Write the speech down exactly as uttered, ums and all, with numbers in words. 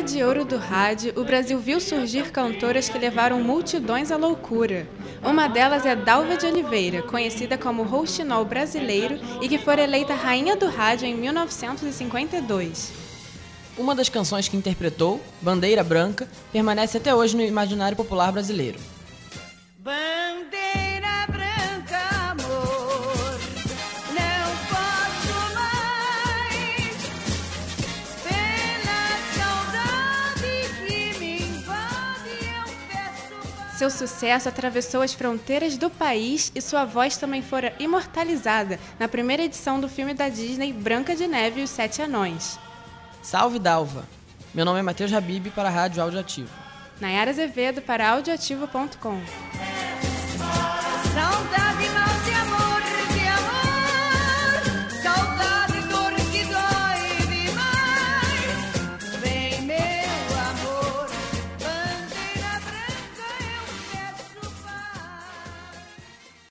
Era de ouro do rádio, o Brasil viu surgir cantoras que levaram multidões à loucura. Uma delas é Dalva de Oliveira, conhecida como rouxinol brasileiro e que foi eleita rainha do rádio em mil novecentos e cinquenta e dois. Uma das canções que interpretou, Bandeira Branca, permanece até hoje no imaginário popular brasileiro. Bandeira branca, amor, não posso mais, pela saudade que me invade, eu peço. Seu sucesso atravessou as fronteiras do país e sua voz também fora imortalizada na primeira edição do filme da Disney Branca de Neve e os Sete Anões. Salve Dalva! Meu nome é Matheus Habib para a Rádio Audioativo. Nayara Azevedo para audioativo ponto com. Saudade.